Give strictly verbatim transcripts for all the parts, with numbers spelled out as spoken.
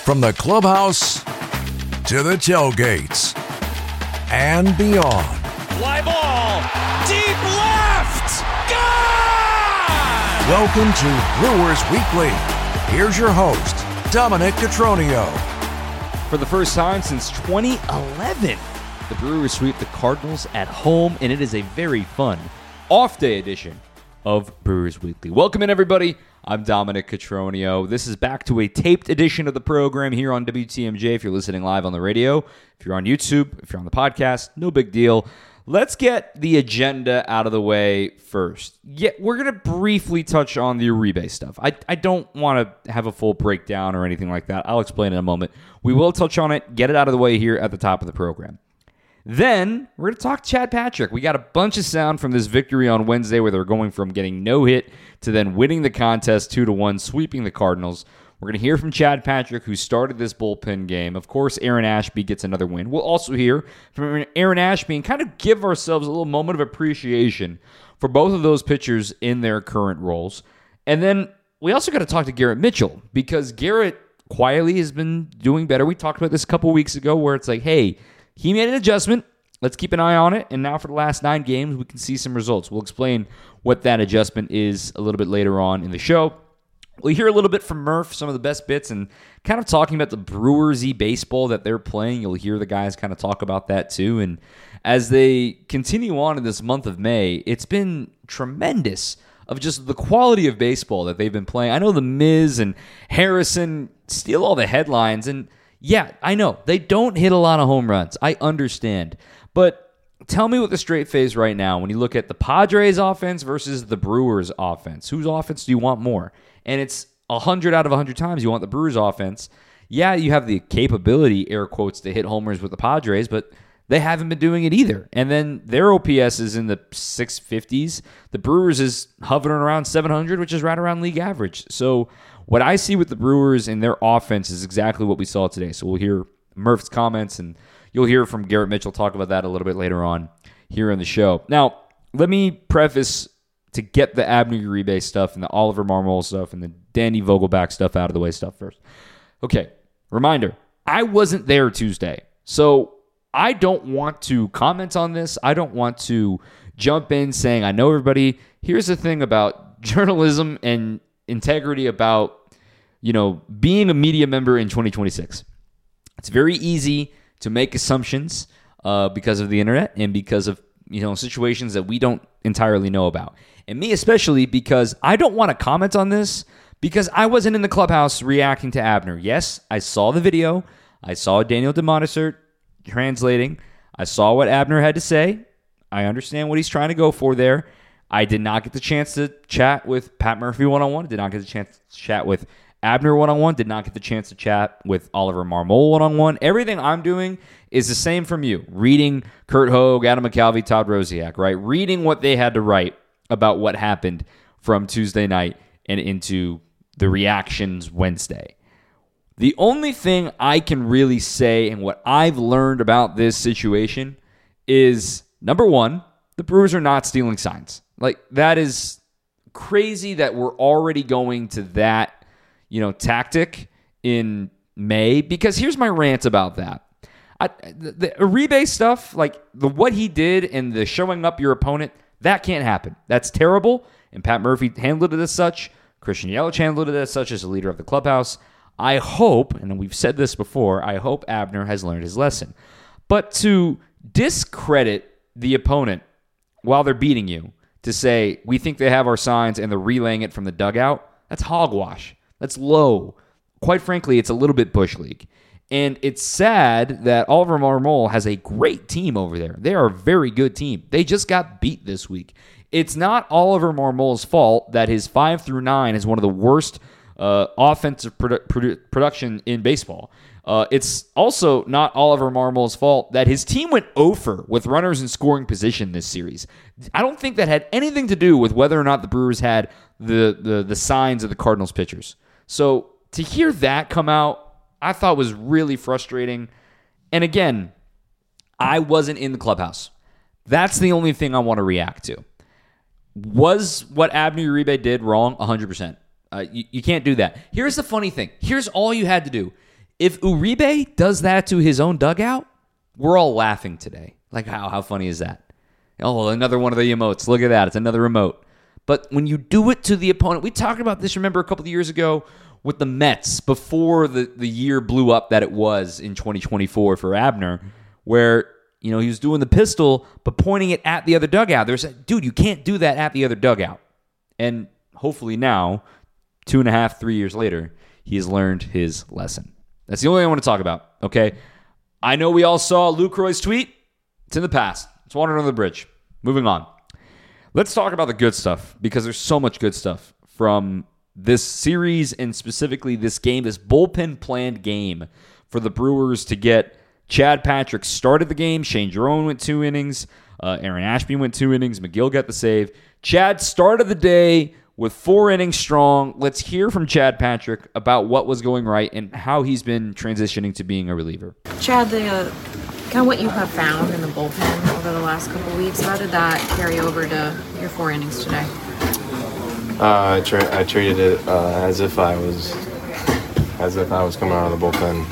From the clubhouse to the tailgates and beyond. Fly ball, deep left, gone! Welcome to Brewers Weekly. Here's your host, Dominic Cotroneo. For the first time since twenty eleven, the Brewers sweep the Cardinals at home, and it is a very fun off-day edition of Brewers Weekly. Welcome in, everybody. I'm Dominic Cotroneo. This is back to a taped edition of the program here on W T M J if you're listening live on the radio. If you're on YouTube, if you're on the podcast, no big deal. Let's get the agenda out of the way first. Yeah, we're going to briefly touch on the Uribe stuff. I, I don't want to have a full breakdown or anything like that. I'll explain in a moment. We will touch on it, get it out of the way here at the top of the program. Then, we're going to talk Chad Patrick. We got a bunch of sound from this victory on Wednesday where they're going from getting no hit to then winning the contest two to one, sweeping the Cardinals. We're going to hear from Chad Patrick, who started this bullpen game. Of course, Aaron Ashby gets another win. We'll also hear from Aaron Ashby and kind of give ourselves a little moment of appreciation for both of those pitchers in their current roles. And then we also got to talk to Garrett Mitchell, because Garrett quietly has been doing better. We talked about this a couple weeks ago where it's like, hey, he made an adjustment. Let's keep an eye on it. And now for the last nine games, we can see some results. We'll explain what that adjustment is a little bit later on in the show. We'll hear a little bit from Murph, some of the best bits, and kind of talking about the Brewers-y baseball that they're playing. You'll hear the guys kind of talk about that too. And as they continue on in this month of May, it's been tremendous of just the quality of baseball that they've been playing. I know the Miz and Harrison steal all the headlines, and yeah, I know. They don't hit a lot of home runs. I understand. But tell me with a straight face right now, when you look at the Padres offense versus the Brewers offense, whose offense do you want more? And it's one hundred out of one hundred times you want the Brewers offense. Yeah, you have the capability, air quotes, to hit homers with the Padres, but they haven't been doing it either. And then their O P S is in the six fifties. The Brewers is hovering around seven hundred, which is right around league average. So what I see with the Brewers and their offense is exactly what we saw today. So we'll hear Murph's comments, and you'll hear from Garrett Mitchell talk about that a little bit later on here in the show. Now, let me preface to get the Abner Uribe stuff and the Oliver Marmol stuff and the Danny Vogelback stuff out of the way stuff first. Okay, reminder, I wasn't there Tuesday, so I don't want to comment on this. I don't want to jump in saying, I know everybody. Here's the thing about journalism and integrity about, you know, being a media member in twenty twenty-six. It's very easy to make assumptions uh, because of the internet and because of, you know, situations that we don't entirely know about. And me especially, because I don't want to comment on this because I wasn't in the clubhouse reacting to Abner. Yes, I saw the video. I saw Daniel DeMontessert translating. I saw what Abner had to say. I understand what he's trying to go for there. I did not get the chance to chat with Pat Murphy one-on-one. Did not get the chance to chat with Abner one-on-one. Did not get the chance to chat with Oliver Marmol one-on-one. Everything I'm doing is the same from you. Reading Kurt Hogue, Adam McCalvy, Todd Rosiak, right? Reading what they had to write about what happened from Tuesday night and into the reactions Wednesday. The only thing I can really say and what I've learned about this situation is, number one, the Brewers are not stealing signs. Like, that is crazy that we're already going to that, you know, tactic in May, because here's my rant about that. I, the, the Uribe stuff, like the what he did and the showing up your opponent, that can't happen. That's terrible, and Pat Murphy handled it as such. Christian Yelich handled it as such as a leader of the clubhouse. I hope, and we've said this before, I hope Abner has learned his lesson. But to discredit the opponent while they're beating you, to say, we think they have our signs and they're relaying it from the dugout, that's hogwash. That's low. Quite frankly, it's a little bit Bush League. And it's sad that Oliver Marmol has a great team over there. They are a very good team. They just got beat this week. It's not Oliver Marmol's fault that his five through nine is one of the worst uh, offensive produ- produ- production in baseball. Uh, it's also not Oliver Marmol's fault that his team went over with runners in scoring position this series. I don't think that had anything to do with whether or not the Brewers had the the, the signs of the Cardinals pitchers. So to hear that come out, I thought was really frustrating. And again, I wasn't in the clubhouse. That's the only thing I want to react to. Was what Abner Uribe did wrong? one hundred percent. Uh, you, you can't do that. Here's the funny thing. Here's all you had to do. If Uribe does that to his own dugout, we're all laughing today. Like, how how funny is that? Oh, another one of the emotes. Look at that. It's another emote. But when you do it to the opponent, we talked about this, remember, a couple of years ago with the Mets before the, the year blew up that it was in twenty twenty-four for Abner, where, you know, he was doing the pistol, but pointing it at the other dugout. There's a, dude, you can't do that at the other dugout. And hopefully now, two and a half, three years later, he has learned his lesson. That's the only thing I want to talk about, okay? I know we all saw Lucroy's tweet. It's in the past. It's water under the bridge. Moving on. Let's talk about the good stuff, because there's so much good stuff from this series and specifically this game, this bullpen planned game for the Brewers to get Chad Patrick started the game. Shane Jerome went two innings. Uh, Aaron Ashby went two innings. McGill got the save. Chad started the day with four innings strong. Let's hear from Chad Patrick about what was going right and how he's been transitioning to being a reliever. Chad, the uh, kind of what you have found in the bullpen over the last couple of weeks, how did that carry over to your four innings today? Uh, I, tra- I treated it uh, as if I was as if I was coming out of the bullpen.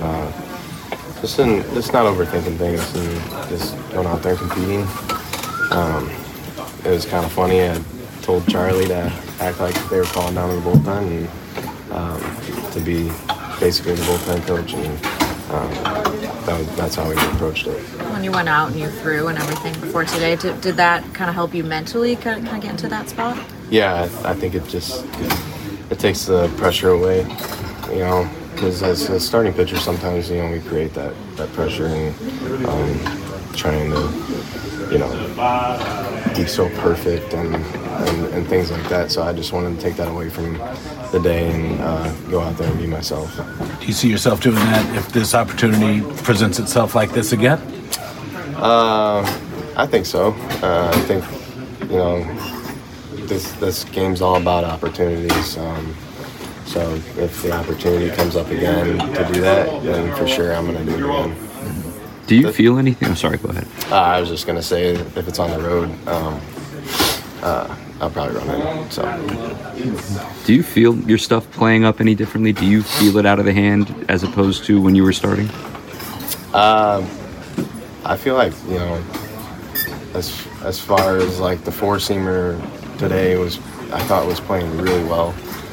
Uh, just in, just not overthinking things and just going out there competing. Um, it was kind of funny. I told Charlie to act like they were calling down the bullpen and um, to be basically the bullpen coach, and um, that was, that's how we approached it. When you went out and you threw and everything before today, did, did that kind of help you mentally kind of, kind of get into that spot? Yeah, I, I think it just it takes the pressure away, you know, because as a starting pitcher, sometimes, you know, we create that, that pressure and um, trying to, you know, be so perfect and, and, and things like that. So I just wanted to take that away from the day and uh, go out there and be myself. Do you see yourself doing that if this opportunity presents itself like this again? Uh, I think so. Uh, I think, you know, this this game's all about opportunities. Um, so if the opportunity comes up again to do that, then for sure I'm going to do it again. Do you the, feel anything? I'm sorry, go ahead. Uh, I was just going to say, if it's on the road, um, uh, I'll probably run it. So. Do you feel your stuff playing up any differently? Do you feel it out of the hand as opposed to when you were starting? Um, I feel like, you know, as as far as like the four seamer today was, I thought was playing really well.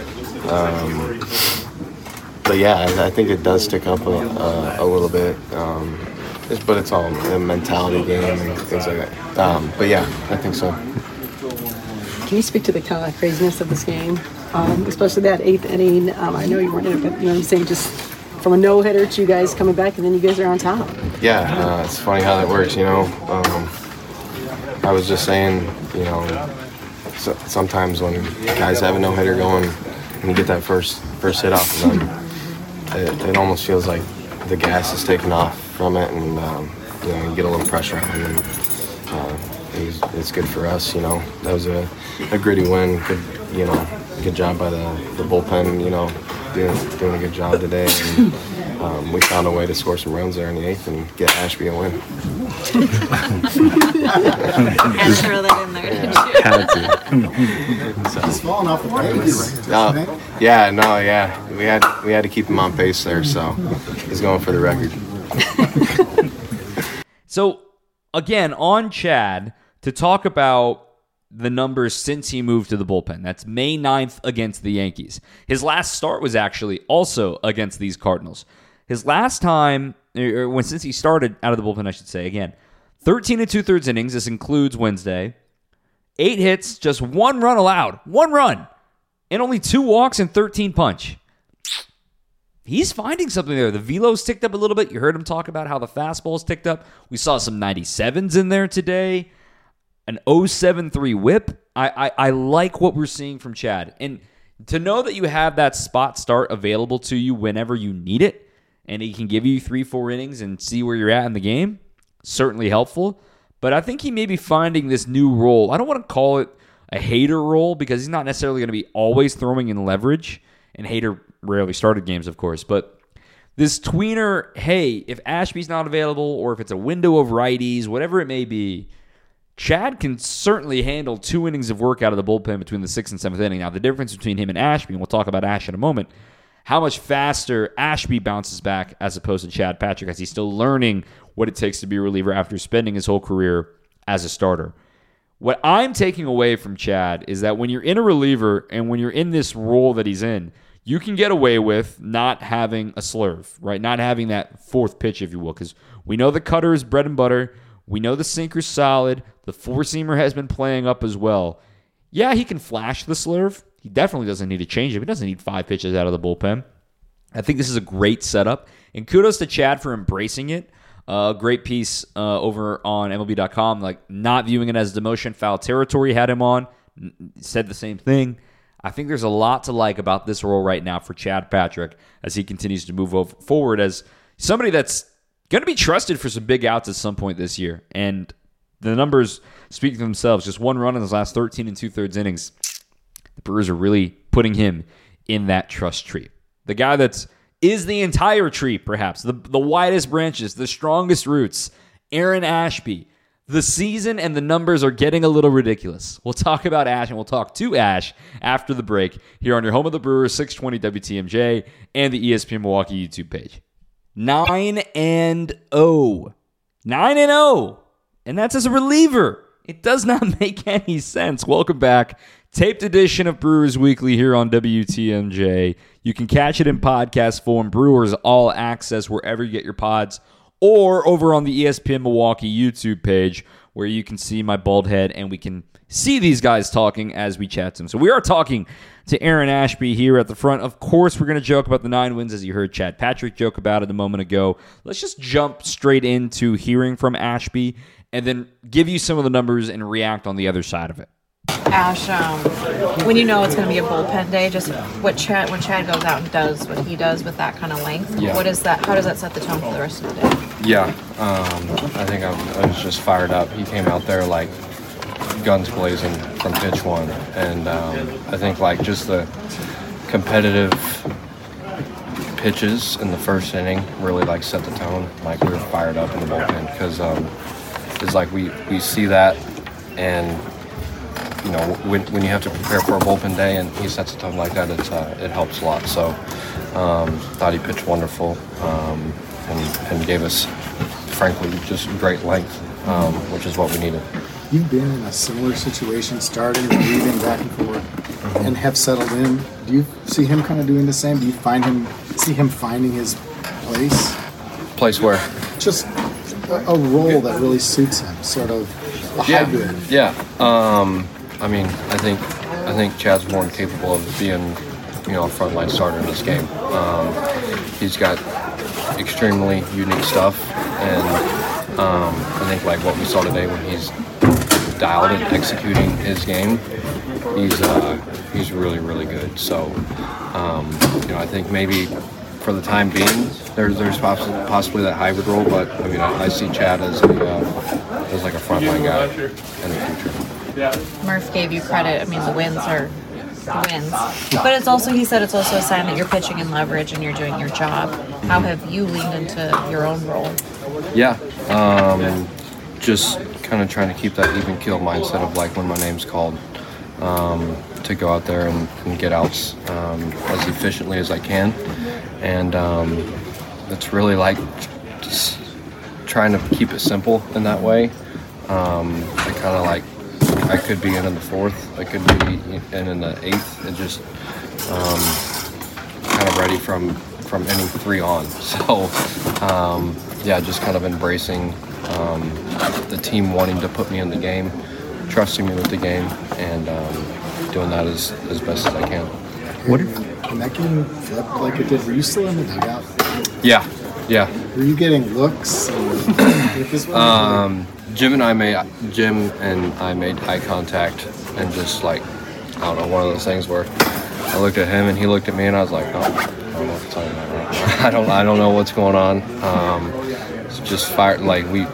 Um, but yeah, I, I think it does stick up a, a, a little bit. Um, it's, but it's all a mentality game and things like that. Um, but yeah, I think so. Can you speak to the kind of craziness of this game, um, especially that eighth inning? Um, I know you weren't in it, but you know what I'm saying, just from a no-hitter to you guys coming back, and then you guys are on top. Yeah, uh, it's funny how that works, you know. Um, I was just saying, you know, so, sometimes when guys have a no-hitter going and you get that first first hit off of them, it, it almost feels like the gas is taken off from it, and um, you know, you get a little pressure on them. And, uh, it was, it's good for us, you know. That was a, a gritty win. Good, you know, good job by the, the bullpen, you know, doing, doing a good job today. And, um, we found a way to score some runs there in the eighth and get Ashby a win. And throw that in there, didn't you? So, He's falling off the pace. no, yeah, no, yeah. We had we had to keep him on pace there, so he's going for the record. So, again, on Chad, to talk about the numbers since he moved to the bullpen. That's May ninth against the Yankees. His last start was actually also against these Cardinals. His last time, or when since he started out of the bullpen, I should say, again, thirteen and two-thirds innings. This includes Wednesday. Eight hits, just one run allowed. One run. And only two walks and thirteen punch. He's finding something there. The velo's ticked up a little bit. You heard him talk about how the fastball's ticked up. We saw some ninety-sevens in there today. An oh seven three whip. I, I I like what we're seeing from Chad. And to know that you have that spot start available to you whenever you need it, and he can give you three, four innings and see where you're at in the game, certainly helpful. But I think he may be finding this new role. I don't want to call it a Hader role because he's not necessarily going to be always throwing in leverage. And Hader rarely started games, of course. But this tweener, hey, if Ashby's not available or if it's a window of righties, whatever it may be, Chad can certainly handle two innings of work out of the bullpen between the sixth and seventh inning. Now, the difference between him and Ashby, and we'll talk about Ash in a moment, how much faster Ashby bounces back as opposed to Chad Patrick, as he's still learning what it takes to be a reliever after spending his whole career as a starter. What I'm taking away from Chad is that when you're in a reliever and when you're in this role that he's in, you can get away with not having a slurve, right? Not having that fourth pitch, if you will, because we know the cutter is bread and butter. We know the sinker's solid. The four-seamer has been playing up as well. Yeah, he can flash the slurve. He definitely doesn't need to change it. He doesn't need five pitches out of the bullpen. I think this is a great setup. And kudos to Chad for embracing it. A uh, great piece uh, over on M L B dot com, like not viewing it as demotion. Foul territory had him on. Said the same thing. I think there's a lot to like about this role right now for Chad Patrick as he continues to move over, forward as somebody that's going to be trusted for some big outs at some point this year. And the numbers speak for themselves. Just one run in his last thirteen and two-thirds innings. The Brewers are really putting him in that trust tree. The guy that's is the entire tree, perhaps, the, the widest branches, the strongest roots, Aaron Ashby. The season and the numbers are getting a little ridiculous. We'll talk about Ash, and we'll talk to Ash after the break here on your home of the Brewers, six twenty W T M J, and the E S P N Milwaukee YouTube page. nine and oh. nine and oh. And that's as a reliever. It does not make any sense. Welcome back. Taped edition of Brewers Weekly here on W T M J. You can catch it in podcast form, Brewers All Access, wherever you get your pods, or over on the E S P N Milwaukee YouTube page, where you can see my bald head and we can see these guys talking as we chat to them. So we are talking to Aaron Ashby here at the front. Of course, we're going to joke about the nine wins, as you heard Chad Patrick joke about it a moment ago. Let's just jump straight into hearing from Ashby and then give you some of the numbers and react on the other side of it. Ash, um, when you know it's going to be a bullpen day, just what Chad when Chad goes out and does what he does with that kind of length, Yeah. what is that? How does that set the tone for the rest of the day? Yeah, um, I think I, I was just fired up. He came out there like guns blazing from pitch one, and um, I think like just the competitive pitches in the first inning really like set the tone. Like we were fired up in the bullpen because um, it's like we, we see that, and you know when when you have to prepare for a bullpen day and he sets a tone like that, it's uh, it helps a lot. So um, thought he pitched wonderful. Um, And, and gave us, frankly, just great length, um, which is what we needed. You've been in a similar situation, starting and leaving back and forth, mm-hmm. and have settled in. Do you see him kind of doing the same? Do you find him, see him finding his place? Place where? Just a, a role that really suits him, sort of a yeah. hybrid. Yeah. Um, I mean, I think I think Chad's more than capable of being, you know, a frontline starter in this game. Um, he's got extremely unique stuff, and um, I think like what we saw today when he's dialed and executing his game, he's uh, he's really really good. So um, you know, I think maybe for the time being there's there's possibly, possibly that hybrid role, but I mean I, I see Chad as a, uh, as like a frontline guy in the future. Murph gave you credit. I mean, the wins are the wins, but it's also, he said it's also a sign that you're pitching in leverage and you're doing your job. How have you leaned into your own role? Yeah, um, just kind of trying to keep that even keel mindset of like when my name's called, um, to go out there and, and get outs um, as efficiently as I can, and um, it's really like just trying to keep it simple in that way. Um, I kind of like. I could be in in the fourth. I could be in in the eighth, and just um, kind of ready from from inning three on. So um, yeah, just kind of embracing um, the team wanting to put me in the game, trusting me with the game, and um, doing that as, as best as I can. What if when that game flipped like it did? Were you still in the dugout? Yeah, yeah. Were you getting looks? And, this one, um, Jim and I made Jim and I made eye contact, and just like I don't know, one of those things where I looked at him and he looked at me, and I was like, oh, I don't know what to tell you about right now. I don't I don't know what's going on. Um, it's just fire like we,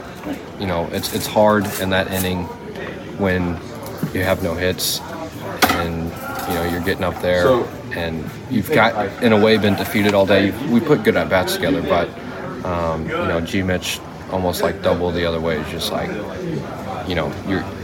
you know, it's it's hard in that inning when you have no hits and you know you're getting up there and you've got in a way been defeated all day. We put good at bats together, but um, you know, G Mitch almost like double the other way. It's just like, you know, you're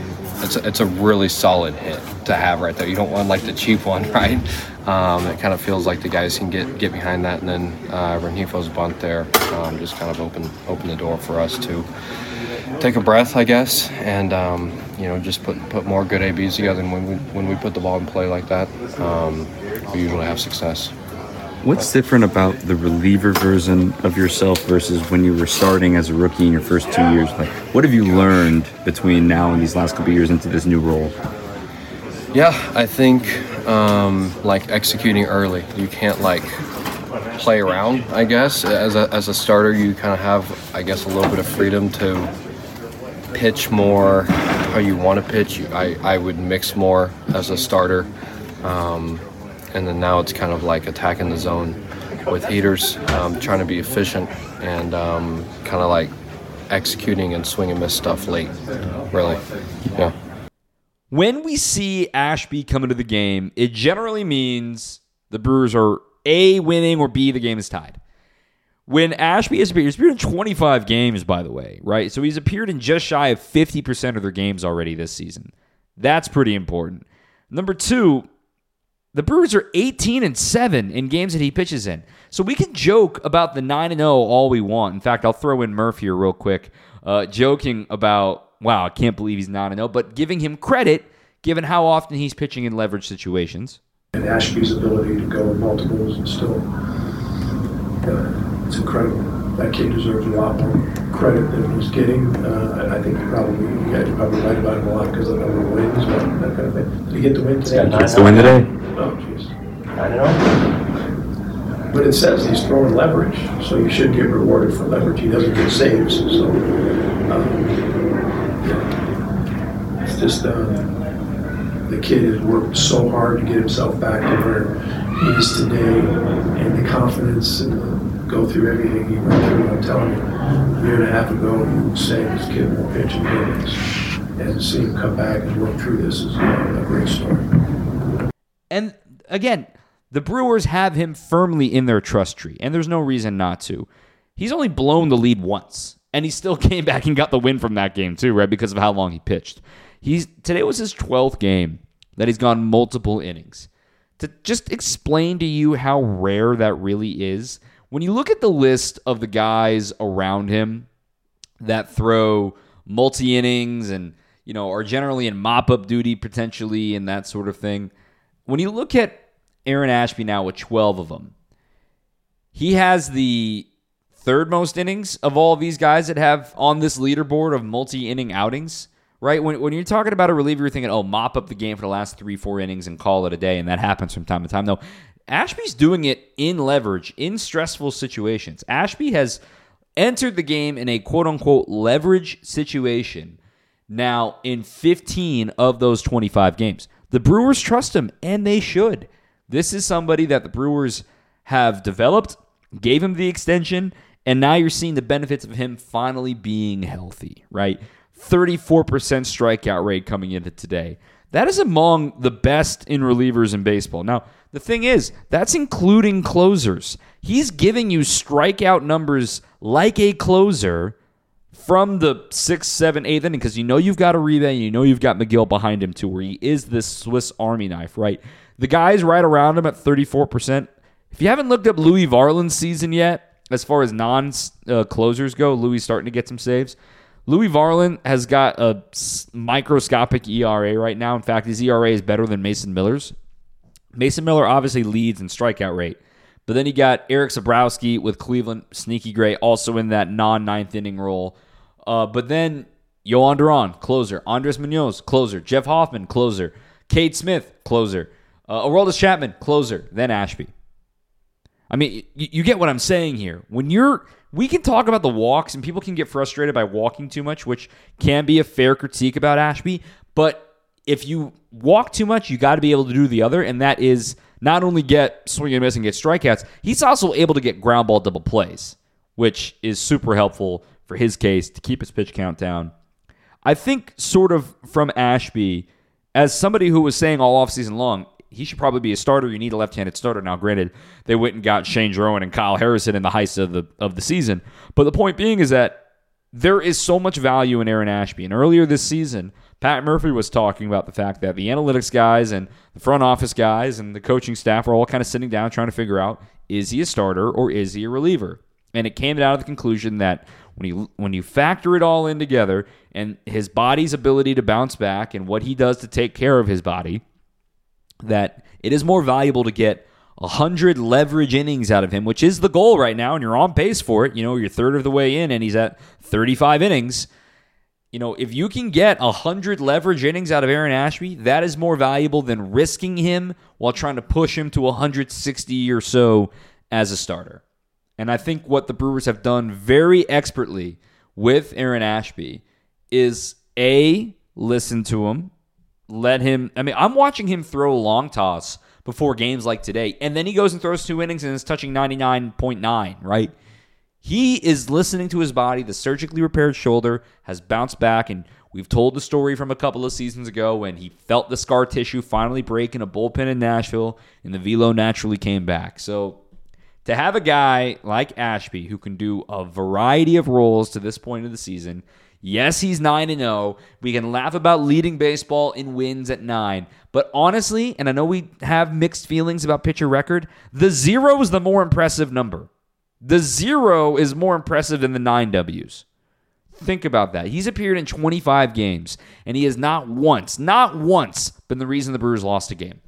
it's a, it's a really solid hit to have right there. You don't want like the cheap one, right? Um, it kind of feels like the guys can get get behind that, and then uh, Rengifo's bunt there um, just kind of open open the door for us to take a breath, I guess, and um, you know, just put put more good A Bs together. And when we when we put the ball in play like that, um, we usually have success. What's different about the reliever version of yourself versus when you were starting as a rookie in your first two years? Like, what have you learned between now and these last couple of years into this new role? Yeah, I think um, like executing early. You can't like play around, I guess. As a as a starter, you kind of have, I guess, a little bit of freedom to pitch more how you want to pitch. I, I would mix more as a starter. Um, and then now it's kind of like attacking the zone with heaters, um, trying to be efficient and um, kind of like executing and swing and miss stuff late, really. Yeah. When we see Ashby come into the game, it generally means the Brewers are A, winning, or B, the game is tied. When Ashby has appeared, he's appeared in twenty-five games, by the way, right? So he's appeared in just shy of fifty percent of their games already this season. That's pretty important. Number two, the Brewers are eighteen and seven in games that he pitches in. So we can joke about the nine and oh all we want. In fact, I'll throw in Murph here real quick, uh, joking about, wow, I can't believe he's nine and oh, but giving him credit given how often he's pitching in leverage situations. And Ashby's ability to go in multiples and still, uh, it's incredible. That kid deserves a lot more credit than he's getting. Uh, I think you probably, you guys are probably right about him a lot because of the number of wins, but that kind of thing. Did he get the win today? Gets the win today? Oh, jeez. I don't know. But it says he's throwing leverage, so you should get rewarded for leverage. He doesn't get saves, so um, yeah. It's just uh, the kid has worked so hard to get himself back to where he is today, and the confidence and the go through everything he went through. I'm telling you, a year and a half ago, you would say this kid won't pitch in games. And to see him come back and work through this is a great story. And again, the Brewers have him firmly in their trust tree, and there's no reason not to. He's only blown the lead once, and he still came back and got the win from that game too, right, because of how long he pitched. He's today was his twelfth game that he's gone multiple innings. To just explain to you how rare that really is, when you look at the list of the guys around him that throw multi-innings and, you know, are generally in mop-up duty potentially and that sort of thing, when you look at Aaron Ashby now with twelve of them, he has the third most innings of all of these guys that have on this leaderboard of multi-inning outings, right? When, when you're talking about a reliever, you're thinking, oh, mop up the game for the last three, four innings and call it a day, and that happens from time to time. No, Ashby's doing it in leverage, in stressful situations. Ashby has entered the game in a quote-unquote leverage situation now in fifteen of those twenty-five games. The Brewers trust him, and they should. This is somebody that the Brewers have developed, gave him the extension, and now you're seeing the benefits of him finally being healthy, right? thirty-four percent strikeout rate coming into today. That is among the best in relievers in baseball. Now, the thing is, that's including closers. He's giving you strikeout numbers like a closer from the sixth, seventh, eighth inning because you know you've got Uribe and you know you've got McGill behind him too, where he is this Swiss Army knife, right? The guys right around him at thirty-four percent. If you haven't looked up Louis Varland's season yet, as far as non-closers go, Louis starting to get some saves. Louis Varland has got a microscopic E R A right now. In fact, his E R A is better than Mason Miller's. Mason Miller obviously leads in strikeout rate. But then you got Eric Sabrowski with Cleveland, sneaky great, also in that non-ninth inning role. Uh, but then Yohan Duran, closer. Andres Munoz, closer. Jeff Hoffman, closer. Cade Smith, closer. Uh, Aroldis Chapman, closer. Then Ashby. I mean, you, you get what I'm saying here. When you're... We can talk about the walks, and people can get frustrated by walking too much, which can be a fair critique about Ashby. But if you walk too much, you got to be able to do the other, and that is not only get swing and miss and get strikeouts, he's also able to get ground ball double plays, which is super helpful for his case to keep his pitch count down. I think sort of from Ashby, as somebody who was saying all offseason long, he should probably be a starter. You need a left-handed starter. Now, granted, they went and got Shane Drowan and Kyle Harrison in the heist of the of the season. But the point being is that there is so much value in Aaron Ashby. And earlier this season, Pat Murphy was talking about the fact that the analytics guys and the front office guys and the coaching staff are all kind of sitting down trying to figure out, is he a starter or is he a reliever? And it came down to the conclusion that when you when you factor it all in together and his body's ability to bounce back and what he does to take care of his body, that it is more valuable to get one hundred leverage innings out of him, which is the goal right now, and you're on pace for it. You know, you're third of the way in, and he's at thirty-five innings. You know, if you can get one hundred leverage innings out of Aaron Ashby, that is more valuable than risking him while trying to push him to one hundred sixty or so as a starter. And I think what the Brewers have done very expertly with Aaron Ashby is, A, listen to him, let him... I mean, I'm watching him throw a long toss before games like today, and then he goes and throws two innings and is touching ninety-nine point nine, right? He is listening to his body. The surgically repaired shoulder has bounced back, and we've told the story from a couple of seasons ago when he felt the scar tissue finally break in a bullpen in Nashville, and the velo naturally came back. So to have a guy like Ashby who can do a variety of roles to this point of the season, yes, he's nine and oh. We can laugh about leading baseball in wins at nine. But honestly, and I know we have mixed feelings about pitcher record, the zero is the more impressive number. The zero is more impressive than the nine W's. Think about that. He's appeared in twenty-five games, and he has not once, not once, been the reason the Brewers lost a game.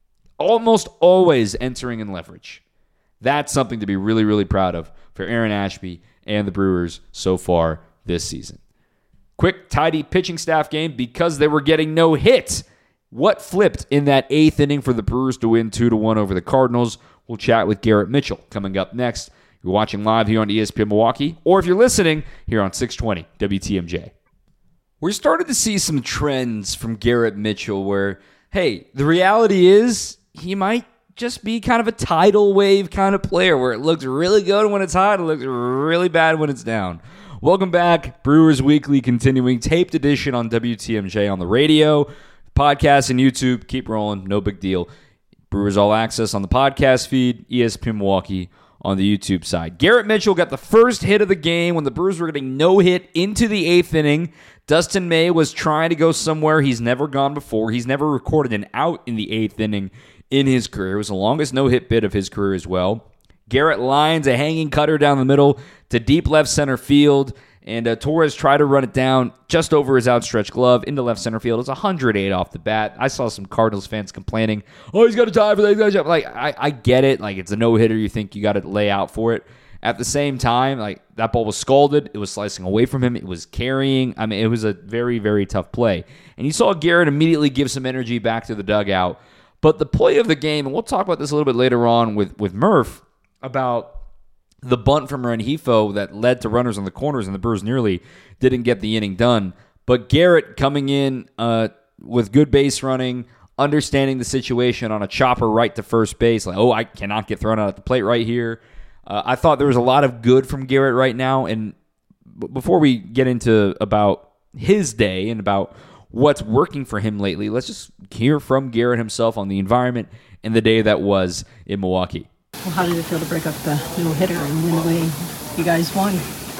Almost always entering in leverage. That's something to be really, really proud of for Aaron Ashby and the Brewers so far this season. Quick, tidy pitching staff game because they were getting no hits. What flipped in that eighth inning for the Brewers to win two to one over the Cardinals? We'll chat with Garrett Mitchell coming up next. You're watching live here on E S P N Milwaukee, or if you're listening, here on six twenty W T M J. We're starting to see some trends from Garrett Mitchell where, hey, the reality is he might just be kind of a tidal wave kind of player where it looks really good when it's hot, it looks really bad when it's down. Welcome back, Brewers Weekly, continuing taped edition on W T M J on the radio, podcast and YouTube. Keep rolling, no big deal. Brewers All Access on the podcast feed, E S P N Milwaukee on the YouTube side. Garrett Mitchell got the first hit of the game when the Brewers were getting no hit into the eighth inning. Dustin May was trying to go somewhere he's never gone before. He's never recorded an out in the eighth inning in his career. It was the longest no-hit bit of his career as well. Garrett lines a hanging cutter down the middle to deep left center field, and uh, Torres tried to run it down just over his outstretched glove into left center field. It's one hundred eight off the bat. I saw some Cardinals fans complaining, oh, he's got to tie for that. He's got to like, I, I get it. Like, it's a no-hitter. You think you got to lay out for it. At the same time, like, that ball was scalded. It was slicing away from him. It was carrying. I mean, it was a very, very tough play. And you saw Garrett immediately give some energy back to the dugout. But the play of the game, and we'll talk about this a little bit later on with, with Murph, about the bunt from Rengifo that led to runners on the corners, and the Brewers nearly didn't get the inning done. But Garrett coming in uh, with good base running, understanding the situation on a chopper right to first base, like, oh, I cannot get thrown out at the plate right here. Uh, I thought there was a lot of good from Garrett right now. And b- before we get into about his day and about what's working for him lately, let's just hear from Garrett himself on the environment and the day that was in Milwaukee. Well, how did it feel to break up the no-hitter and win the way you guys won?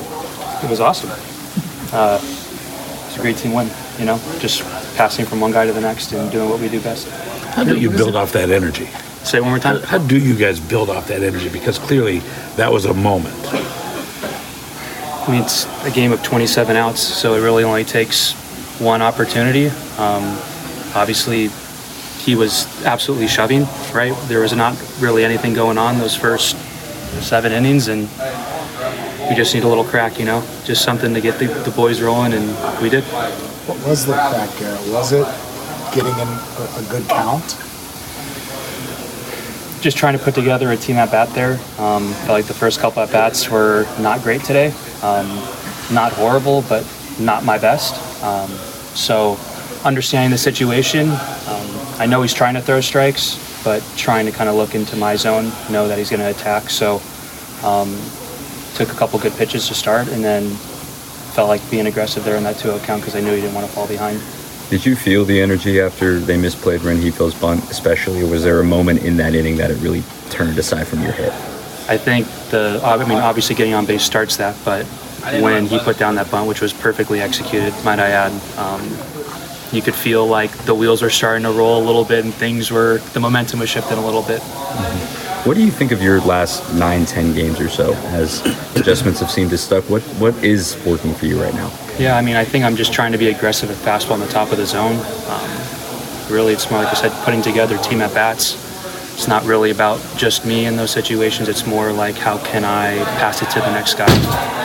It was awesome. Uh, it's a great team win, you know, just passing from one guy to the next and doing what we do best. How do you build off that energy? Say it one more time. How do you guys build off that energy? Because clearly that was a moment. I mean, it's a game of twenty-seven outs, so it really only takes one opportunity. Um, obviously, he was absolutely shoving, right? There was not really anything going on those first seven innings, and we just need a little crack, you know, just something to get the, the boys rolling, and we did. What was the crack, Garrett? Was it getting in a, a good count? Just trying to put together a team at-bat there. Um, felt like the first couple at-bats were not great today. Um, not horrible, but not my best. Um, so understanding the situation, um, I know he's trying to throw strikes, but trying to kind of look into my zone, know that he's going to attack. So um, took a couple good pitches to start, and then felt like being aggressive there in that two oh count because I knew he didn't want to fall behind. Did you feel the energy after they misplayed Rengifo's bunt, especially, or was there a moment in that inning that it really turned aside from your hit? I think the, I mean, obviously getting on base starts that, but when he put down that bunt, which was perfectly executed, might I add. Um, you could feel like the wheels were starting to roll a little bit and things were, the momentum was shifting a little bit. Mm-hmm. What do you think of your last nine, ten games or so as adjustments have seemed to stuck? What What is working for you right now? Yeah, I mean, I think I'm just trying to be aggressive at fastball on the top of the zone. Um, really, it's more, like I said, putting together team at-bats. It's not really about just me in those situations. It's more like, how can I pass it to the next guy?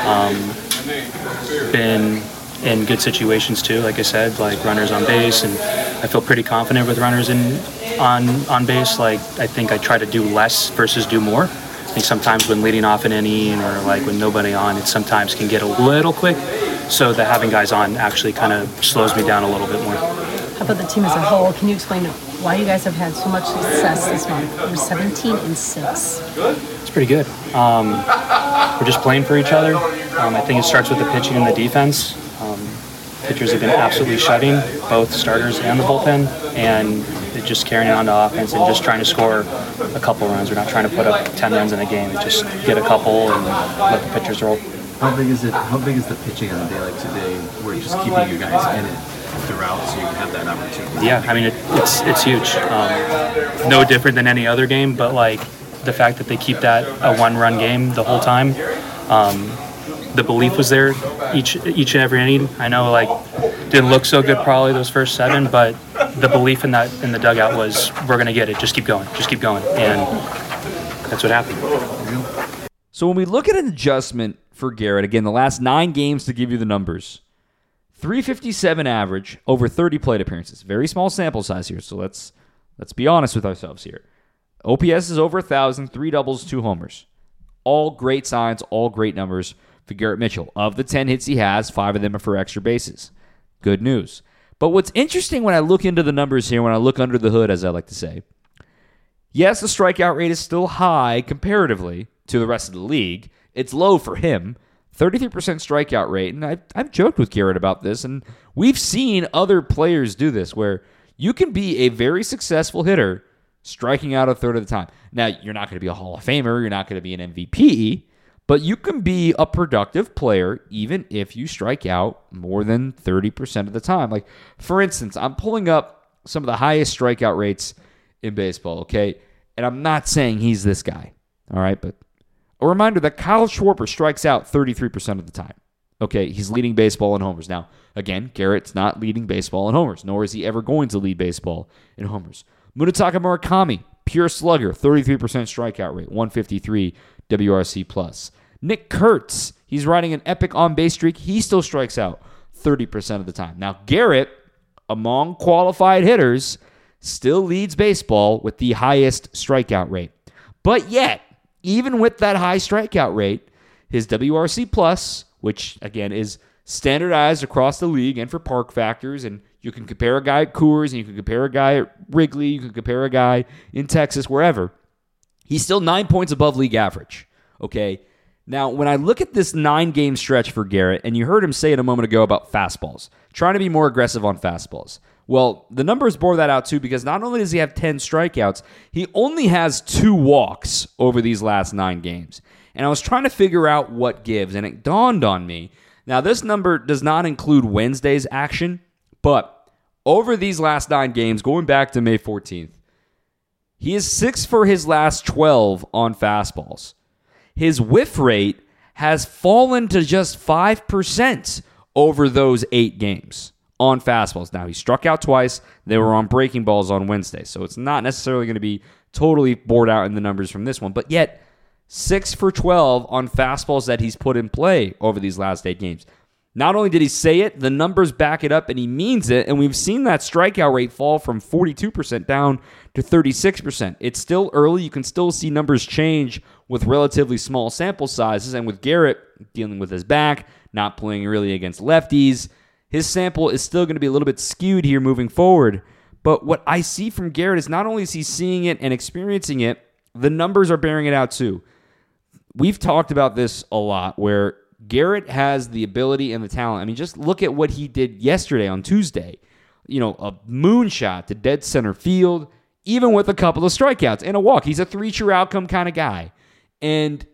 Um, been in good situations too, like I said, like runners on base, and I feel pretty confident with runners in on on base. Like, I think I try to do less versus do more. I think sometimes when leading off an inning or like when nobody on, it sometimes can get a little quick. So that having guys on actually kind of slows me down a little bit more. How about the team as a whole? Can you explain why you guys have had so much success this month? You're seventeen and six. It's pretty good. Um, we're just playing for each other. Um, I think it starts with the pitching and the defense. Um, pitchers have been absolutely shutting, both starters and the bullpen, and they're just carrying it on to offense and just trying to score a couple runs. We're not trying to put up ten runs in a game. Just get a couple and let the pitchers roll. How big is it? How big is the pitching on a day like today, where it's just keeping you guys in it throughout, so you can have that opportunity? Yeah, I mean, it, it's it's huge. Um, no different than any other game, but like the fact that they keep that a one-run game the whole time. Um, the belief was there each each and every inning. I know, like, didn't look so good probably those first seven, but the belief in that in the dugout was, we're gonna get it. Just keep going. Just keep going, and that's what happened. So when we look at an adjustment for Garrett, again, the last nine games to give you the numbers. three fifty-seven average, over thirty plate appearances. Very small sample size here, so let's let's be honest with ourselves here. O P S is over one thousand, three doubles, two homers. All great signs, all great numbers for Garrett Mitchell. Of the ten hits he has, five of them are for extra bases. Good news. But what's interesting when I look into the numbers here, when I look under the hood, as I like to say, yes, the strikeout rate is still high comparatively to the rest of the league. It's low for him, thirty-three percent strikeout rate. And I've, I've joked with Garrett about this, and we've seen other players do this, where you can be a very successful hitter striking out a third of the time. Now, you're not going to be a Hall of Famer, you're not going to be an M V P, but you can be a productive player even if you strike out more than thirty percent of the time. Like, for instance, I'm pulling up some of the highest strikeout rates in baseball, okay? And I'm not saying he's this guy, all right? But a reminder that Kyle Schwarber strikes out thirty-three percent of the time. Okay, he's leading baseball in homers. Now, again, Garrett's not leading baseball in homers, nor is he ever going to lead baseball in homers. Munetaka Murakami, pure slugger, thirty-three percent strikeout rate, one fifty-three W R C plus. Nick Kurtz, he's riding an epic on-base streak. He still strikes out thirty percent of the time. Now, Garrett, among qualified hitters, still leads baseball with the highest strikeout rate. But yet, even with that high strikeout rate, his W R C plus, which again is standardized across the league and for park factors, and you can compare a guy at Coors, and you can compare a guy at Wrigley, you can compare a guy in Texas, wherever, he's still nine points above league average. Okay? Now, when I look at this nine-game stretch for Garrett, and you heard him say it a moment ago about fastballs, trying to be more aggressive on fastballs. Well, the numbers bore that out too, because not only does he have ten strikeouts, he only has two walks over these last nine games. And I was trying to figure out what gives, and it dawned on me. Now, this number does not include Wednesday's action, but over these last nine games, going back to May fourteenth, he is six for his last twelve on fastballs. His whiff rate has fallen to just five percent over those eight games on fastballs. Now, he struck out twice. They were on breaking balls on Wednesday, so it's not necessarily going to be totally bored out in the numbers from this one. But yet, six for twelve on fastballs that he's put in play over these last eight games. Not only did he say it, the numbers back it up, and he means it, and we've seen that strikeout rate fall from forty-two percent down to thirty-six percent. It's still early. You can still see numbers change with relatively small sample sizes, and with Garrett dealing with his back, not playing really against lefties, his sample is still going to be a little bit skewed here moving forward. But what I see from Garrett is not only is he seeing it and experiencing it, the numbers are bearing it out too. We've talked about this a lot, where Garrett has the ability and the talent. I mean, just look at what he did yesterday on Tuesday. You know, a moonshot to dead center field, even with a couple of strikeouts and a walk. He's a three-true outcome kind of guy. And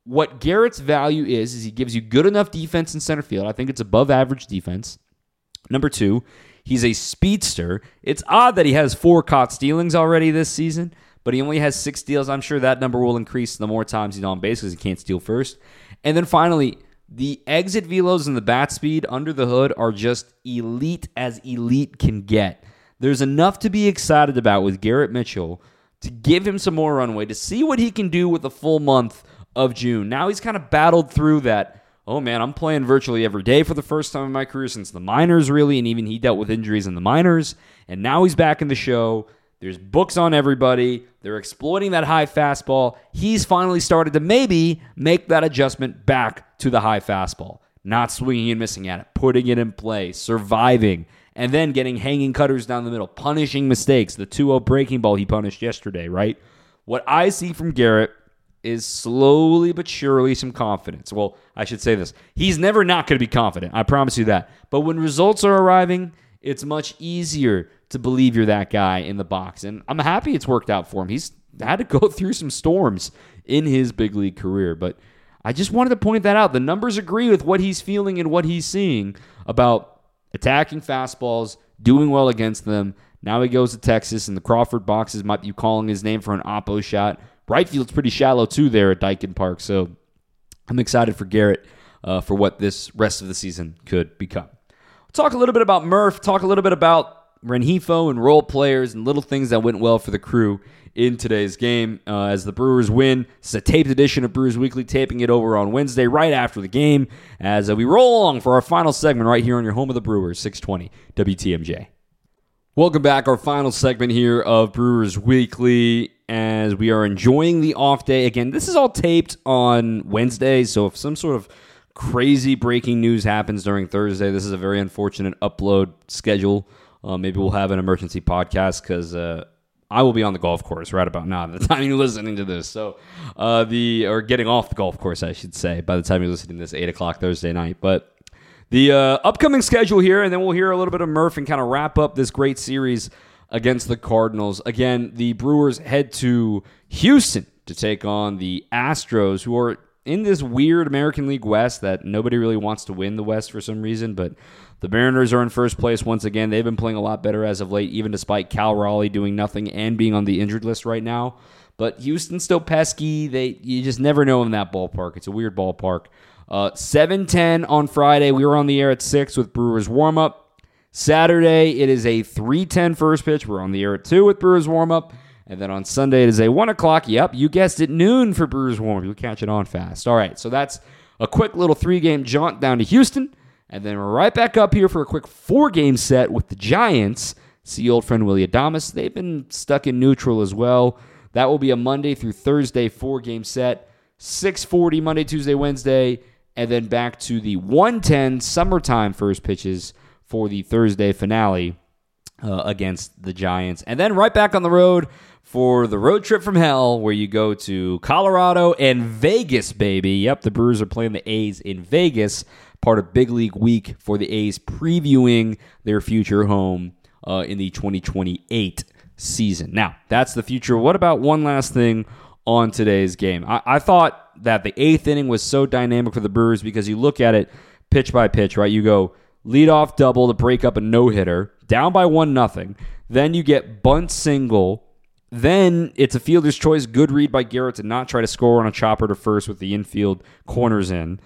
what Garrett's value is, is he gives you good enough defense in center field. I think it's above average defense. Number two, he's a speedster. It's odd that he has four caught stealings already this season, but he only has six steals. I'm sure that number will increase the more times he's on base because he can't steal first. And then finally, the exit velos and the bat speed under the hood are just elite as elite can get. There's enough to be excited about with Garrett Mitchell to give him some more runway, to see what he can do with the full month of June. Now he's kind of battled through that, oh man, I'm playing virtually every day for the first time in my career since the minors, really, and even he dealt with injuries in the minors, and now he's back in the show. There's books on everybody. They're exploiting that high fastball. He's finally started to maybe make that adjustment back to the high fastball, not swinging and missing at it, putting it in play, surviving, and then getting hanging cutters down the middle, punishing mistakes, the two oh breaking ball he punished yesterday, right? What I see from Garrett is slowly but surely some confidence. Well, I should say this. He's never not going to be confident. I promise you that. But when results are arriving, it's much easier to believe you're that guy in the box. And I'm happy it's worked out for him. He's had to go through some storms in his big league career. But I just wanted to point that out. The numbers agree with what he's feeling and what he's seeing about attacking fastballs, doing well against them. Now he goes to Texas, and the Crawford boxes might be calling his name for an oppo shot. Right field's pretty shallow, too, there at Daikin Park. So I'm excited for Garrett uh, for what this rest of the season could become. We'll talk a little bit about Murph, talk a little bit about Rengifo and role players and little things that went well for the Crew in today's game uh, as the Brewers win. It's a taped edition of Brewers Weekly, taping it over on Wednesday right after the game as uh, we roll along for our final segment right here on your home of the Brewers, six twenty W T M J. Welcome back, our final segment here of Brewers Weekly as we are enjoying the off day. Again, this is all taped on Wednesday, so if some sort of crazy breaking news happens during Thursday, this is a very unfortunate upload schedule. Uh, maybe we'll have an emergency podcast because uh, I will be on the golf course right about now, at the time you're listening to this. So, uh, the or getting off the golf course, I should say, by the time you're listening to this, eight o'clock Thursday night. But the uh, upcoming schedule here, and then we'll hear a little bit of Murph and kind of wrap up this great series against the Cardinals. Again, the Brewers head to Houston to take on the Astros, who are in this weird American League West that nobody really wants to win the West for some reason, but the Mariners are in first place once again. They've been playing a lot better as of late, even despite Cal Raleigh doing nothing and being on the injured list right now. But Houston's still pesky. They You just never know in that ballpark. It's a weird ballpark. Uh, seven ten on Friday. We were on the air at six with Brewers warm-up. Saturday, it is a three ten first pitch. We're on the air at two with Brewers warm-up. And then on Sunday, it is a one o'clock. Yep, you guessed it, noon for Brewers warm-up. You'll catch it on fast. All right, so that's a quick little three-game jaunt down to Houston. And then we're right back up here for a quick four-game set with the Giants. See old friend Willie Adames. They've been stuck in neutral as well. That will be a Monday through Thursday four-game set. six forty Monday, Tuesday, Wednesday. And then back to the one ten summertime first pitches for the Thursday finale uh, against the Giants. And then right back on the road for the road trip from hell, where you go to Colorado and Vegas, baby. Yep, the Brewers are playing the A's in Vegas, part of Big League Week for the A's, previewing their future home uh, in the twenty twenty-eight season. Now, that's the future. What about one last thing on today's game? I, I thought that the eighth inning was so dynamic for the Brewers because you look at it pitch by pitch, right? You go leadoff double to break up a no-hitter, down by one nothing. Then you get bunt single. Then it's a fielder's choice, good read by Garrett to not try to score on a chopper to first with the infield corners in.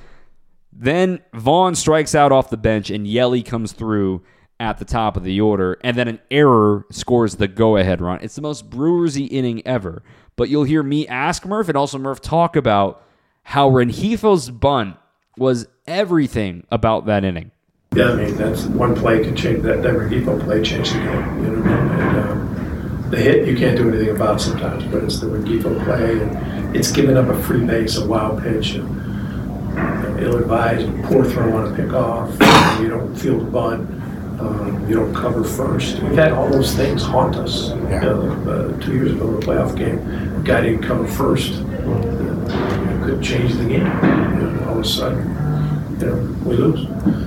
Then Vaughn strikes out off the bench, and Yelly comes through at the top of the order, and then an error scores the go-ahead run. It's the most Brewersy inning ever. But you'll hear me ask Murph and also Murph talk about how Rengifo's bunt was everything about that inning. Yeah, I mean, that's one play can change that. That Rengifo play changed the game. You know what I mean? And, um, the hit you can't do anything about sometimes, but it's the Rengifo play, and it's giving up a free base, a wild pitch, and uh, ill-advised, poor throw on a pickoff. You don't field a bunt. Um, you don't cover first. We've had all those things haunt us. Yeah. You know, uh, two years ago in a playoff game, a guy didn't cover first. Uh, could change the game. You know, all of a sudden, you know, we lose.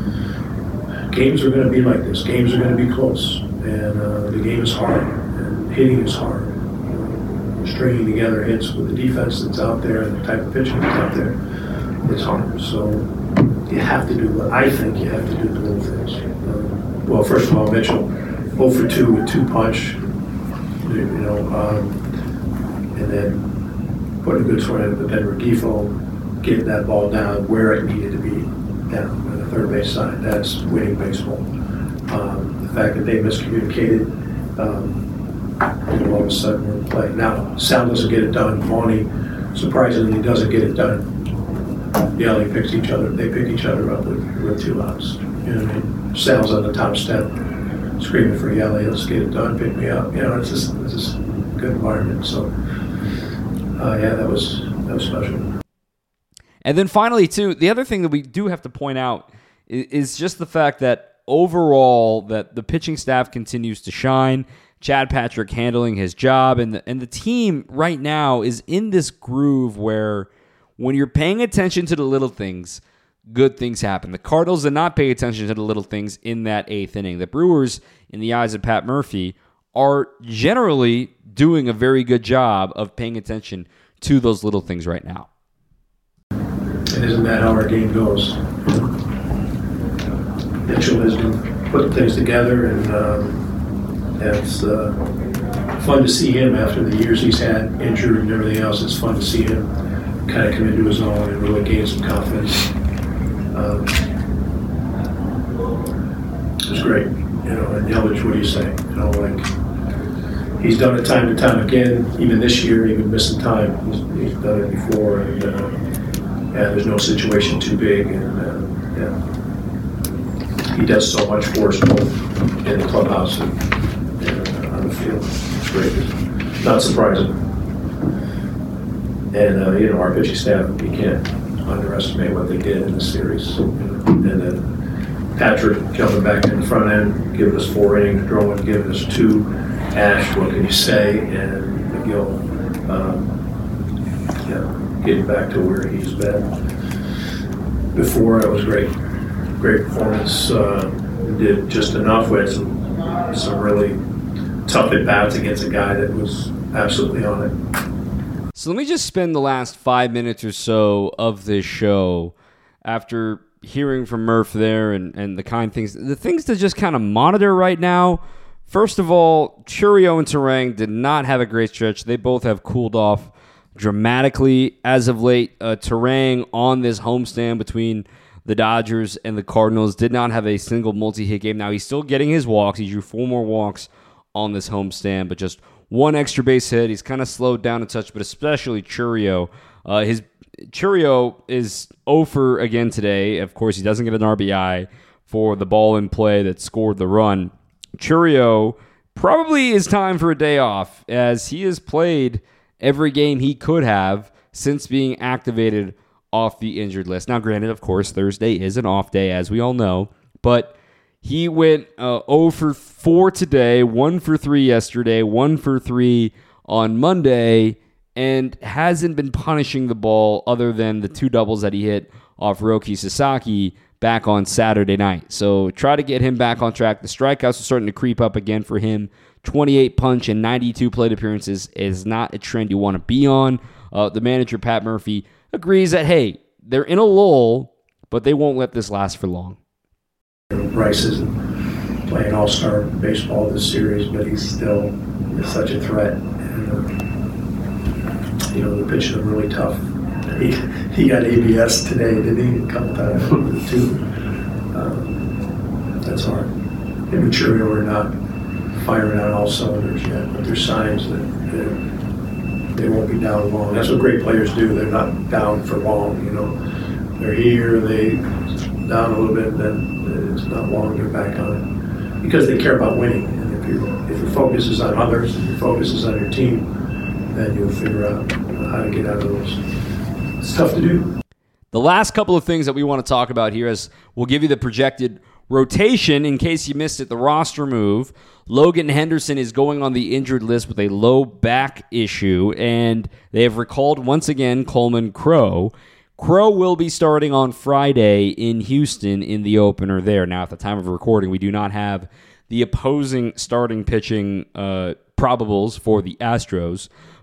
Games are going to be like this. Games are going to be close, and uh, the game is hard, and hitting is hard. Uh, stringing together hits with the defense that's out there and the type of pitching that's out there, it's hard. So you have to do, I think you have to do the little things. Uh, well, first of all, Mitchell, oh for two with two punch, you know, um, and then putting a good swing in, but then Rengifo getting that ball down where it needed to be, down on the third base side. That's winning baseball. Um, the fact that they miscommunicated, um, and all of a sudden we're in play. Now, Sal doesn't get it done. Monty, surprisingly, doesn't get it done. Yeah, they picked each other. They pick each other up with, with two outs. You know what I mean? Sal's on the top step, screaming for Yelly, let's get it done, pick me up. You know, it's just, it's just a good environment. So, uh, yeah, that was that was special. And then finally, too, the other thing that we do have to point out is, is just the fact that overall, that the pitching staff continues to shine. Chad Patrick handling his job, and the, and the team right now is in this groove where when you're paying attention to the little things, good things happen. The Cardinals did not pay attention to the little things in that eighth inning. The Brewers, in the eyes of Pat Murphy, are generally doing a very good job of paying attention to those little things right now. And isn't that how our game goes? Mitchell has been putting things together, and um, it's uh, fun to see him after the years he's had injured and everything else. It's fun to see him kind of come into his own and really gain some confidence. Um, it was great, you know. And Yelich, what do you say? You know, like he's done it time to time again. Even this year, even missing time, he's, he's done it before. And uh, yeah, there's no situation too big, and uh, yeah, he does so much for us both in the clubhouse and, and uh, on the field. It's great. It's not surprising. And uh, you know, our pitching staff, you can't underestimate what they did in the series. You know? And then Patrick jumping back in the front end, giving us four innings, throwing, giving us two. Ash, what can you say? And McGill, um, yeah, getting back to where he's been before. It was great, great performance. Uh, did just enough. We had some some really tough at bats against a guy that was absolutely on it. So let me just spend the last five minutes or so of this show after hearing from Murph there and, and the kind things, the things to just kind of monitor right now. First of all, Chourio and Turang did not have a great stretch. They both have cooled off dramatically as of late. Uh, Turang on this homestand between the Dodgers and the Cardinals did not have a single multi-hit game. Now he's still getting his walks. He drew four more walks on this homestand, but just one extra base hit. He's kind of slowed down a touch, but especially Chourio. Uh, his Chourio is oh for again today. Of course, he doesn't get an R B I for the ball in play that scored the run. Chourio probably is time for a day off, as he has played every game he could have since being activated off the injured list. Now, granted, of course, Thursday is an off day, as we all know, but he went uh, oh for four today, one for three yesterday, one for three on Monday, and hasn't been punishing the ball other than the two doubles that he hit off Roki Sasaki back on Saturday night. So try to get him back on track. The strikeouts are starting to creep up again for him. twenty-eight punch and ninety-two plate appearances is not a trend you want to be on. Uh, the manager, Pat Murphy, agrees that, hey, they're in a lull, but they won't let this last for long. Bryce isn't playing all-star baseball this series, but he's still such a threat. And, uh, you know, they're pitching him really tough. He, he got A B S today, didn't he? A couple times, too. Um, that's hard. Him and Chourio are not firing on all cylinders yet, but there's signs that, that they won't be down long. That's what great players do. They're not down for long, you know. They're here, they down a little bit, and then it's not long, they're back on it. Because they care about winning. And if, you, if your focus is on others, and your focus is on your team, then you'll figure out how to get out of those. It's tough to do. The last couple of things that we want to talk about here is we'll give you the projected rotation. In case you missed it, the roster move. Logan Henderson is going on the injured list with a low back issue, and they have recalled once again Coleman Crowe. Crowe will be starting on Friday in Houston in the opener there. Now, at the time of recording, we do not have the opposing starting pitching uh, probables for the Astros,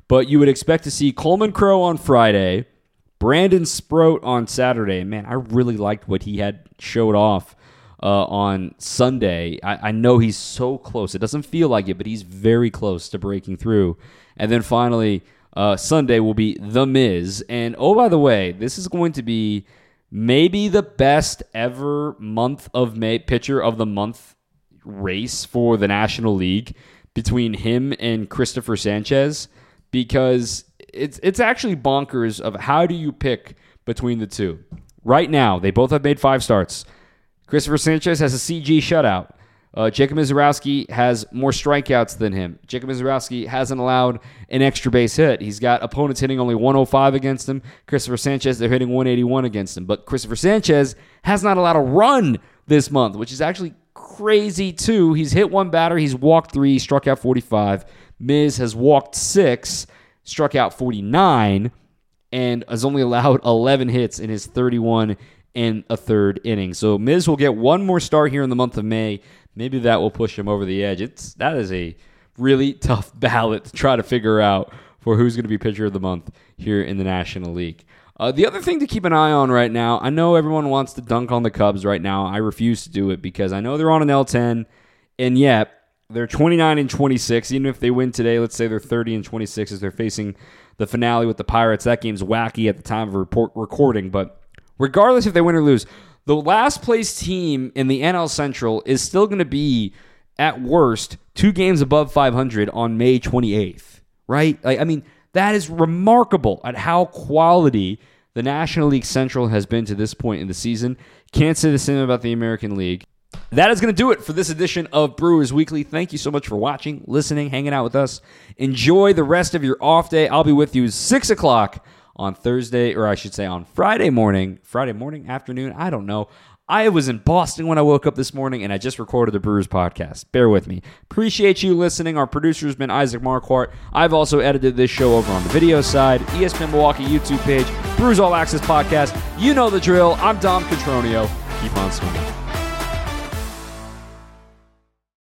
But you would expect to see Coleman Crow on Friday, Brandon Sproat on Saturday. Man, I really liked what he had showed off uh, on Sunday. I, I know he's so close. It doesn't feel like it, but he's very close to breaking through. And then finally, uh, Sunday will be The Miz. And oh, by the way, this is going to be maybe the best ever month of May pitcher of the month race for the National League between him and Christopher Sanchez, because it's it's actually bonkers of how do you pick between the two. Right now, they both have made five starts. Christopher Sanchez has a C G shutout. Uh, Jacob Misiorowski has more strikeouts than him. Jacob Misiorowski hasn't allowed an extra base hit. He's got opponents hitting only one oh five against him. Christopher Sanchez, they're hitting one eighty-one against him. But Christopher Sanchez has not allowed a run this month, which is actually crazy too. He's hit one batter. He's walked three, struck out forty-five. Miz has walked six, struck out forty-nine, and has only allowed eleven hits in his thirty-one and a third inning. So Miz will get one more start here in the month of May. Maybe that will push him over the edge. It's that is a really tough ballot to try to figure out for who's going to be pitcher of the month here in the National League. Uh, the other thing to keep an eye on right now, I know everyone wants to dunk on the Cubs right now. I refuse to do it because I know they're on an L ten, and yet they're twenty-nine and twenty-six. Even if they win today, let's say they're thirty and twenty-six as they're facing the finale with the Pirates. That game's wacky at the time of report recording, but regardless if they win or lose, the last place team in the N L Central is still going to be, at worst, two games above five hundred on May twenty-eighth, right? Like, I mean, that is remarkable at how quality the National League Central has been to this point in the season. Can't say the same about the American League. That is going to do it for this edition of Brewers Weekly. Thank you so much for watching, listening, hanging out with us. Enjoy the rest of your off day. I'll be with you six o'clock on Thursday, or I should say on Friday morning. Friday morning, afternoon, I don't know. I was in Boston when I woke up this morning, and I just recorded the Brewers podcast. Bear with me. Appreciate you listening. Our producer has been Isaac Marquardt. I've also edited this show over on the video side, E S P N Milwaukee YouTube page, Brewers All Access podcast. You know the drill. I'm Dom Cotroneo. Keep on swinging.